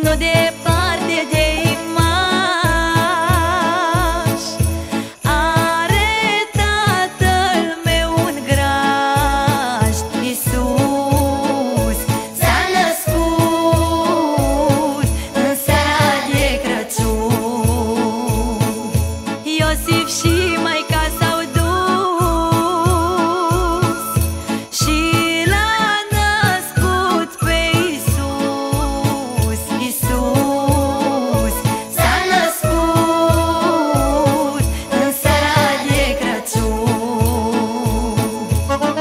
nu departe de Imaș, are Tatăl meu un graș. Iisus s-a născut în seara de Crăciun. Iosif și